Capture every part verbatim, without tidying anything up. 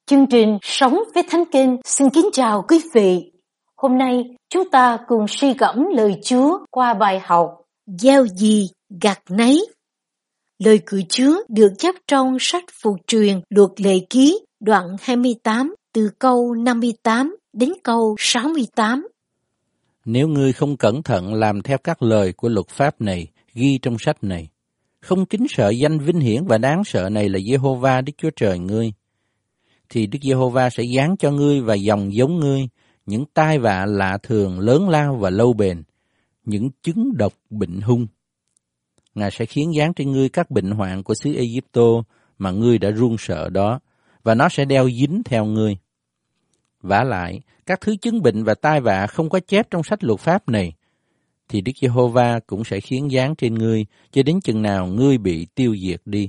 Chương trình Sống với Thánh Kinh xin kính chào quý vị. Hôm nay chúng ta cùng suy gẫm lời Chúa qua bài học Gieo gì gặt nấy. Lời của Chúa được chép trong sách Phụ truyền Luật Lệ Ký đoạn hai mươi tám từ câu năm mươi tám đến câu sáu mươi tám. Nếu ngươi không cẩn thận làm theo các lời của luật pháp này ghi trong sách này, không kính sợ danh vinh hiển và đáng sợ này là Giê-hô-va Đức Chúa Trời ngươi, thì Đức Giê-hô-va sẽ giáng cho ngươi và dòng giống ngươi những tai vạ lạ thường lớn lao và lâu bền, những chứng độc bệnh hung. Ngài sẽ khiến giáng trên ngươi các bệnh hoạn của xứ Ê-díp-tô mà ngươi đã run sợ đó, và nó sẽ đeo dính theo ngươi. Vả lại, các thứ chứng bệnh và tai vạ không có chép trong sách luật pháp này, thì Đức Giê-hô-va cũng sẽ khiến giáng trên ngươi cho đến chừng nào ngươi bị tiêu diệt đi.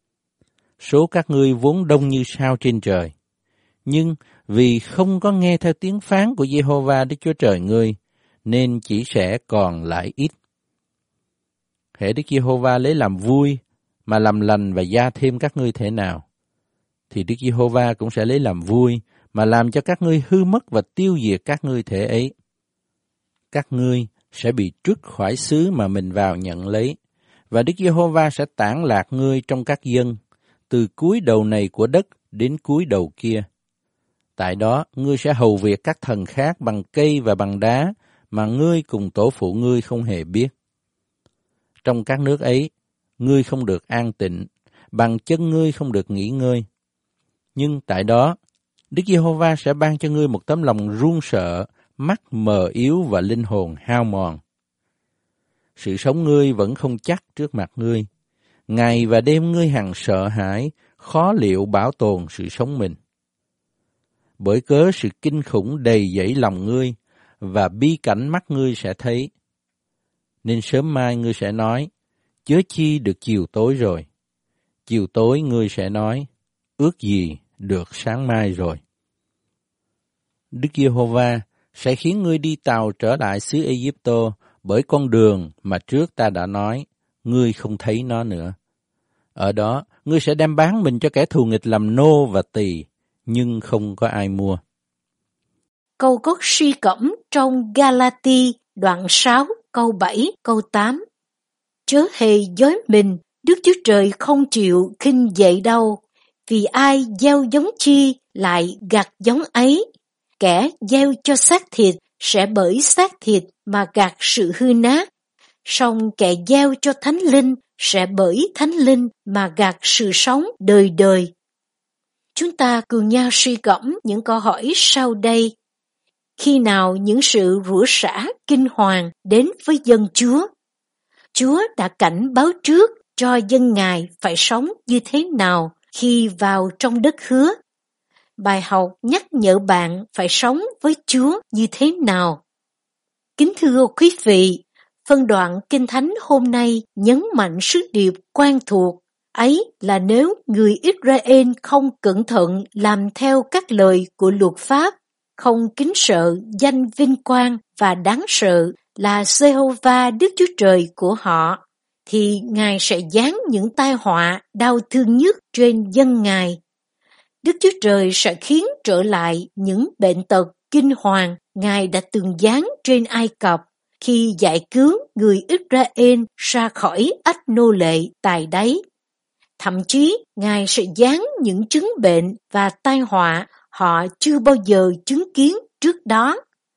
Số các ngươi vốn đông như sao trên trời, nhưng vì không có nghe theo tiếng phán của Giê-hô-va Đức Chúa Trời ngươi, nên chỉ sẽ còn lại ít. Hễ Đức Giê-hô-va lấy làm vui mà làm lành và gia thêm các ngươi thể nào, thì Đức Giê-hô-va cũng sẽ lấy làm vui mà làm cho các ngươi hư mất và tiêu diệt các ngươi thể ấy. Các ngươi sẽ bị trút khỏi xứ mà mình vào nhận lấy, và Đức Giê-hô-va sẽ tản lạc ngươi trong các dân, từ cuối đầu này của đất đến cuối đầu kia. Tại đó, ngươi sẽ hầu việc các thần khác bằng cây và bằng đá, mà ngươi cùng tổ phụ ngươi không hề biết. Trong các nước ấy, ngươi không được an tịnh, bằng chân ngươi không được nghỉ ngơi. Nhưng tại đó, Đức Giê-hô-va sẽ ban cho ngươi một tấm lòng run sợ, mắt mờ yếu và linh hồn hao mòn. Sự sống ngươi vẫn không chắc trước mặt ngươi. Ngày và đêm ngươi hằng sợ hãi, khó liệu bảo tồn sự sống mình. Bởi cớ sự kinh khủng đầy dẫy lòng ngươi, và bi cảnh mắt ngươi sẽ thấy. Nên sớm mai ngươi sẽ nói, chớ chi được chiều tối rồi. Chiều tối ngươi sẽ nói, ước gì được sáng mai rồi. Đức Giê-hô-va sẽ khiến ngươi đi tàu trở lại xứ Ê-díp-tô bởi con đường mà trước ta đã nói, ngươi không thấy nó nữa. Ở đó, ngươi sẽ đem bán mình cho kẻ thù nghịch làm nô và tỳ, nhưng không có ai mua. Câu cốt suy gẫm trong Ga-la-ti đoạn sáu câu bảy câu tám. Chớ hề dối mình, Đức Chúa Trời không chịu khinh dậy đâu, vì ai gieo giống chi lại gặt giống ấy. Kẻ gieo cho xác thịt sẽ bởi xác thịt mà gặt sự hư nát, song kẻ gieo cho thánh linh sẽ bởi thánh linh mà gặt sự sống đời đời. Chúng ta cùng nhau suy gẫm những câu hỏi sau đây. Khi nào những sự rủa xả kinh hoàng đến với dân Chúa? Chúa đã cảnh báo trước cho dân Ngài phải sống như thế nào khi vào trong đất hứa. Bài học nhắc nhở bạn phải sống với Chúa như thế nào. Kính thưa quý vị, phân đoạn Kinh Thánh hôm nay nhấn mạnh sứ điệp quen thuộc, ấy là nếu người Israel không cẩn thận làm theo các lời của luật pháp, không kính sợ danh vinh quang và đáng sợ là Giê-hô-va Đức Chúa Trời của họ, thì Ngài sẽ giáng những tai họa đau thương nhất trên dân Ngài. Đức Chúa Trời sẽ khiến trở lại những bệnh tật kinh hoàng Ngài đã từng giáng trên Ai Cập khi giải cứu người Israel ra khỏi ách nô lệ tại đấy. Thậm chí, Ngài sẽ giáng những chứng bệnh và tai họa họ chưa bao giờ chứng kiến trước đó.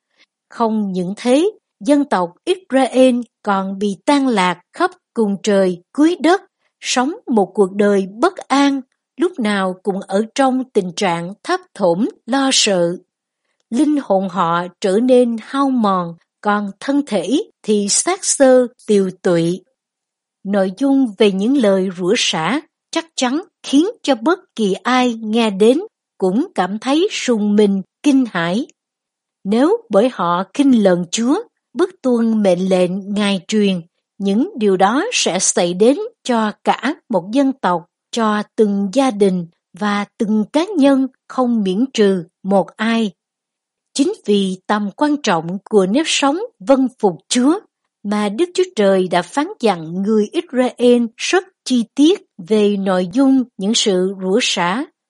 Không những thế, dân tộc Israel còn bị tan lạc khắp cùng trời cuối đất, sống một cuộc đời bất an, lúc nào cũng ở trong tình trạng thấp thỏm lo sợ. Linh hồn họ trở nên hao mòn, còn thân thể thì xác xơ tiều tụy. Nội dung về những lời rủa xả chắc chắn khiến cho bất kỳ ai nghe đến cũng cảm thấy rùng mình, kinh hãi. Nếu bởi họ khinh lần Chúa, bất tuân mệnh lệnh Ngài truyền, những điều đó sẽ xảy đến cho cả một dân tộc, cho từng gia đình và từng cá nhân không miễn trừ một ai. Chính vì tầm quan trọng của nếp sống vâng phục Chúa mà Đức Chúa Trời đã phán dặn người Israel rất chi tiết về nội dung những sự rủa xả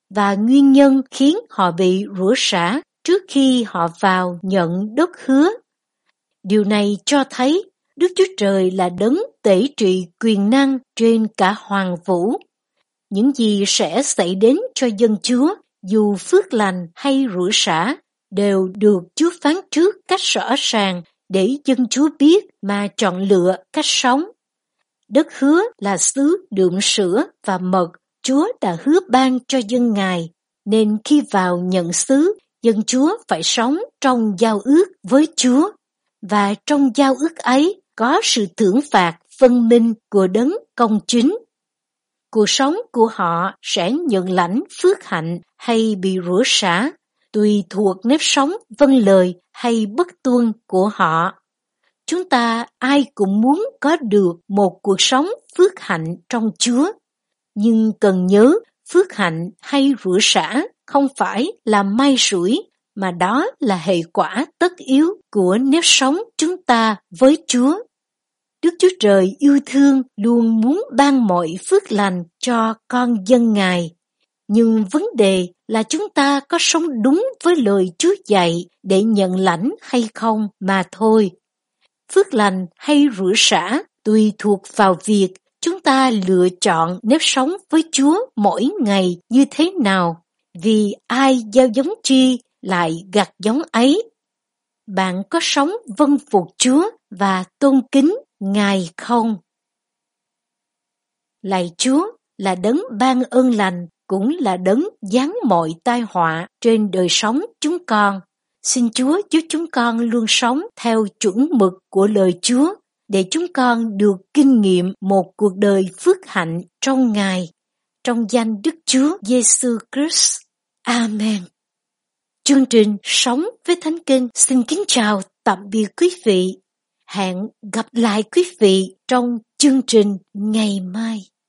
và nguyên nhân khiến họ bị rủa xả trước khi họ vào nhận đất hứa. Điều này cho thấy Đức Chúa Trời là đấng tể trị quyền năng trên cả hoàng vũ. Những gì sẽ xảy đến cho dân Chúa, dù phước lành hay rủa xả, đều được Chúa phán trước cách rõ ràng để dân Chúa biết mà chọn lựa cách sống. Đất hứa là xứ đượm sữa và mật Chúa đã hứa ban cho dân Ngài, nên khi vào nhận xứ, dân Chúa phải sống trong giao ước với Chúa, và trong giao ước ấy có sự thưởng phạt phân minh của đấng công chính. Cuộc sống của họ sẽ nhận lãnh phước hạnh hay bị rủa xả, tùy thuộc nếp sống vâng lời hay bất tuân của họ. Chúng ta ai cũng muốn có được một cuộc sống phước hạnh trong Chúa, nhưng cần nhớ phước hạnh hay rủa xả không phải là may rủi, mà đó là hệ quả tất yếu của nếp sống chúng ta với Chúa. Đức Chúa Trời yêu thương luôn muốn ban mọi phước lành cho con dân Ngài, nhưng vấn đề là chúng ta có sống đúng với lời Chúa dạy để nhận lãnh hay không mà thôi. Phước lành hay rủa xả tùy thuộc vào việc chúng ta lựa chọn nếp sống với Chúa mỗi ngày như thế nào, vì ai gieo giống chi lại gặt giống ấy. Bạn có sống vâng phục Chúa và tôn kính Ngài không? Lạy Chúa là đấng ban ơn lành, cũng là đấng giáng mọi tai họa trên đời sống chúng con. Xin Chúa giúp chúng con luôn sống theo chuẩn mực của lời Chúa, để chúng con được kinh nghiệm một cuộc đời phước hạnh trong Ngài. Trong danh Đức Chúa Giêsu Christ. Amen. Chương trình Sống với Thánh Kinh xin kính chào tạm biệt quý vị. Hẹn gặp lại quý vị trong chương trình ngày mai.